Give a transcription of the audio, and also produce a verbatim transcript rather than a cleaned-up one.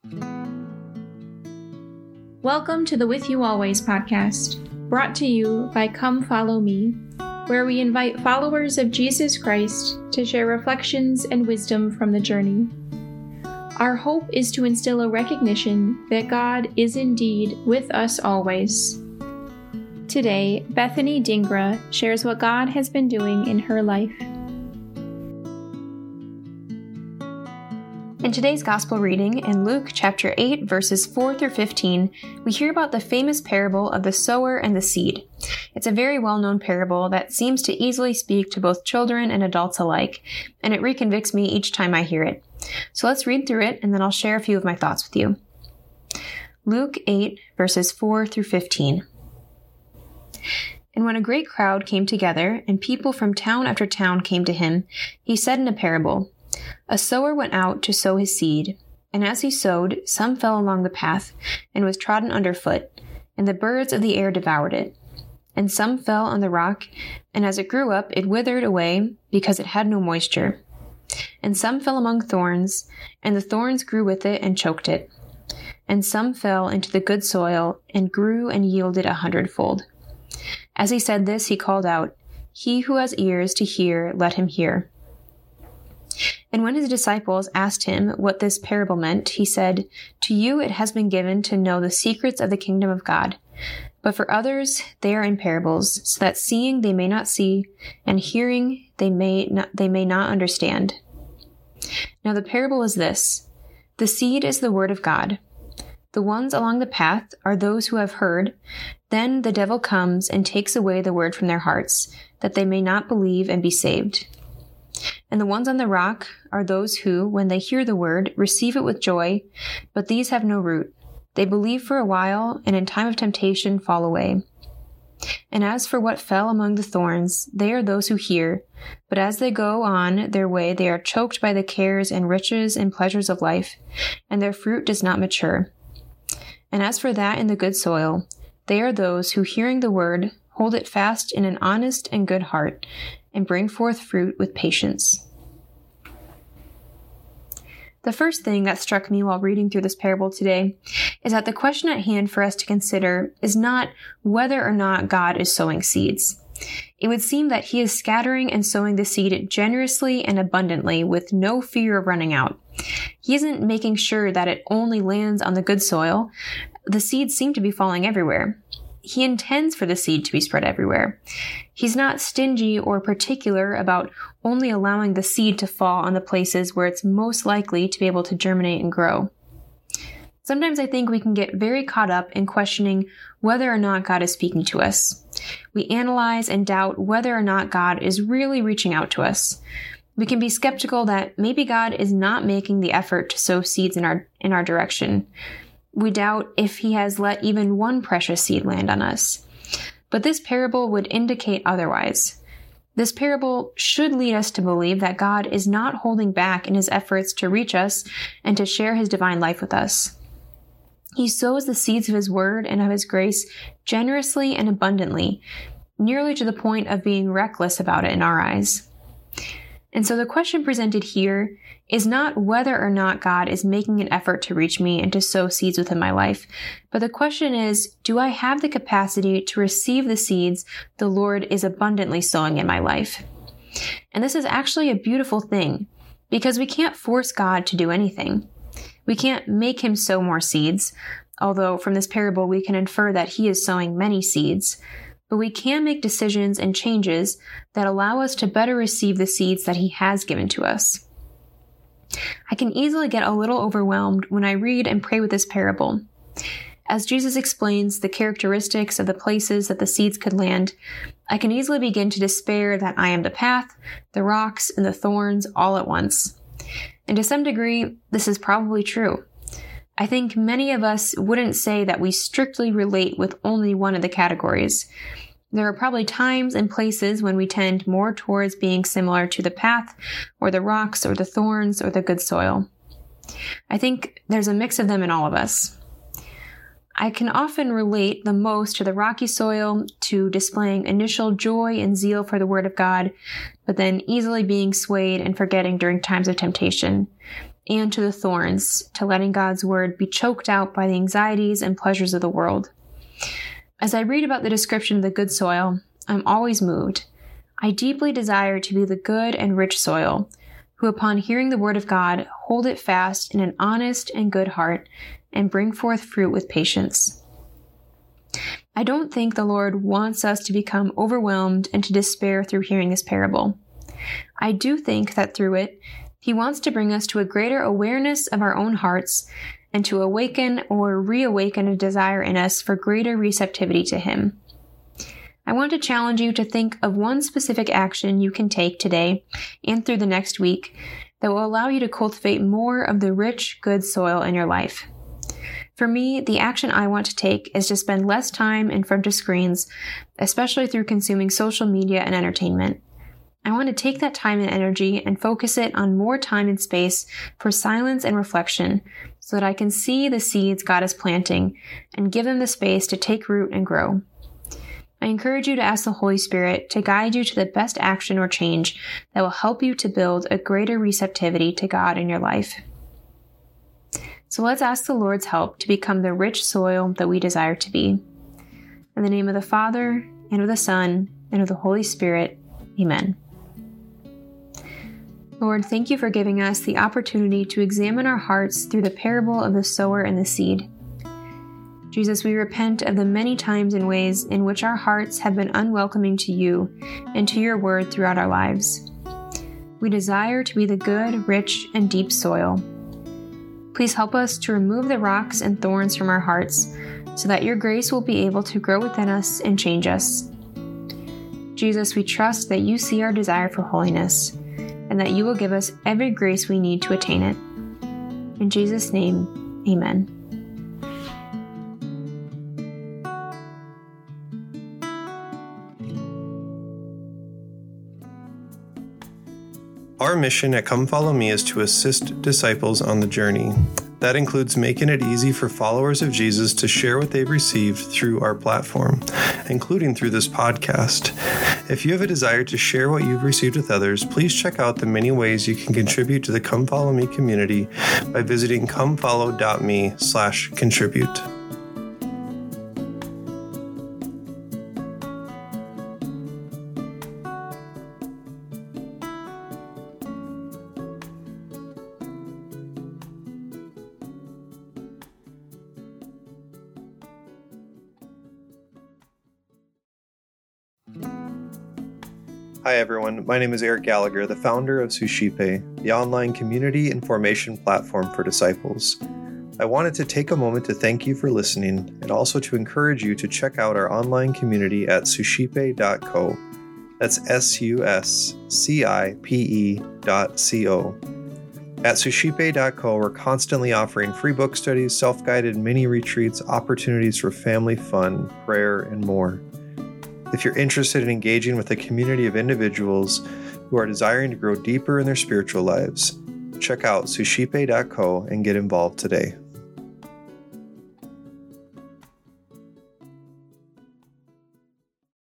Welcome to the With You Always podcast, brought to you by Come Follow Me, where we invite followers of Jesus Christ to share reflections and wisdom from the journey. Our hope is to instill a recognition that God is indeed with us always. Today, Bethany Dingra shares what God has been doing in her life. In today's gospel reading, in Luke chapter eight, verses four through fifteen, we hear about the famous parable of the sower and the seed. It's a very well-known parable that seems to easily speak to both children and adults alike, and it reconvicts me each time I hear it. So let's read through it, and then I'll share a few of my thoughts with you. Luke eight, verses four through fifteen. And when a great crowd came together, and people from town after town came to him, he said in a parable, A sower went out to sow his seed, and as he sowed, some fell along the path, and was trodden underfoot, and the birds of the air devoured it. And some fell on the rock, and as it grew up, it withered away, because it had no moisture. And some fell among thorns, and the thorns grew with it and choked it. And some fell into the good soil, and grew and yielded a hundredfold. As he said this, he called out, He who has ears to hear, let him hear. And when his disciples asked him what this parable meant, he said, To you it has been given to know the secrets of the kingdom of God. But for others they are in parables, so that seeing they may not see, and hearing they may not, they may not understand. Now the parable is this. The seed is the word of God. The ones along the path are those who have heard. Then the devil comes and takes away the word from their hearts, that they may not believe and be saved. And the ones on the rock are those who, when they hear the word, receive it with joy, but these have no root. They believe for a while, and in time of temptation fall away. And as for what fell among the thorns, they are those who hear, but as they go on their way, they are choked by the cares and riches and pleasures of life, and their fruit does not mature. And as for that in the good soil, they are those who, hearing the word, hold it fast in an honest and good heart, and bring forth fruit with patience. The first thing that struck me while reading through this parable today is that the question at hand for us to consider is not whether or not God is sowing seeds. It would seem that he is scattering and sowing the seed generously and abundantly with no fear of running out. He isn't making sure that it only lands on the good soil. The seeds seem to be falling everywhere. He intends for the seed to be spread everywhere. He's not stingy or particular about only allowing the seed to fall on the places where it's most likely to be able to germinate and grow. Sometimes I think we can get very caught up in questioning whether or not God is speaking to us. We analyze and doubt whether or not God is really reaching out to us. We can be skeptical that maybe God is not making the effort to sow seeds in our in our direction. We doubt if he has let even one precious seed land on us. But this parable would indicate otherwise. This parable should lead us to believe that God is not holding back in his efforts to reach us and to share his divine life with us. He sows the seeds of his word and of his grace generously and abundantly, nearly to the point of being reckless about it in our eyes. And so the question presented here is not whether or not God is making an effort to reach me and to sow seeds within my life, but the question is, do I have the capacity to receive the seeds the Lord is abundantly sowing in my life? And this is actually a beautiful thing, because we can't force God to do anything. We can't make him sow more seeds, although from this parable we can infer that he is sowing many seeds. But we can make decisions and changes that allow us to better receive the seeds that he has given to us. I can easily get a little overwhelmed when I read and pray with this parable. As Jesus explains the characteristics of the places that the seeds could land, I can easily begin to despair that I am the path, the rocks, and the thorns all at once. And to some degree, this is probably true. I think many of us wouldn't say that we strictly relate with only one of the categories. There are probably times and places when we tend more towards being similar to the path, or the rocks, or the thorns, or the good soil. I think there's a mix of them in all of us. I can often relate the most to the rocky soil, to displaying initial joy and zeal for the Word of God, but then easily being swayed and forgetting during times of temptation. and to the thorns, to letting God's word be choked out by the anxieties and pleasures of the world. As I read about the description of the good soil, I'm always moved. I deeply desire to be the good and rich soil, who upon hearing the word of God, hold it fast in an honest and good heart, and bring forth fruit with patience. I don't think the Lord wants us to become overwhelmed and to despair through hearing this parable. I do think that through it, He wants to bring us to a greater awareness of our own hearts and to awaken or reawaken a desire in us for greater receptivity to Him. I want to challenge you to think of one specific action you can take today and through the next week that will allow you to cultivate more of the rich, good soil in your life. For me, the action I want to take is to spend less time in front of screens, especially through consuming social media and entertainment. I want to take that time and energy and focus it on more time and space for silence and reflection so that I can see the seeds God is planting and give them the space to take root and grow. I encourage you to ask the Holy Spirit to guide you to the best action or change that will help you to build a greater receptivity to God in your life. So let's ask the Lord's help to become the rich soil that we desire to be. In the name of the Father, and of the Son, and of the Holy Spirit, Amen. Lord, thank you for giving us the opportunity to examine our hearts through the parable of the sower and the seed. Jesus, we repent of the many times and ways in which our hearts have been unwelcoming to you and to your word throughout our lives. We desire to be the good, rich, and deep soil. Please help us to remove the rocks and thorns from our hearts so that your grace will be able to grow within us and change us. Jesus, we trust that you see our desire for holiness and that you will give us every grace we need to attain it. In Jesus' name, amen. Our mission at Come Follow Me is to assist disciples on the journey. That includes making it easy for followers of Jesus to share what they've received through our platform, including through this podcast. If you have a desire to share what you've received with others, please check out the many ways you can contribute to the Come Follow Me community by visiting comefollow.me slash contribute. Hi everyone, my name is Eric Gallagher, the founder of Suscipe, the online community and formation platform for disciples. I wanted to take a moment to thank you for listening and also to encourage you to check out our online community at suscipe dot co. That's S U S C I P E dot C O. At suscipe dot co, we're constantly offering free book studies, self-guided mini retreats, opportunities for family fun, prayer, and more. If you're interested in engaging with a community of individuals who are desiring to grow deeper in their spiritual lives, check out suscipe dot co and get involved today.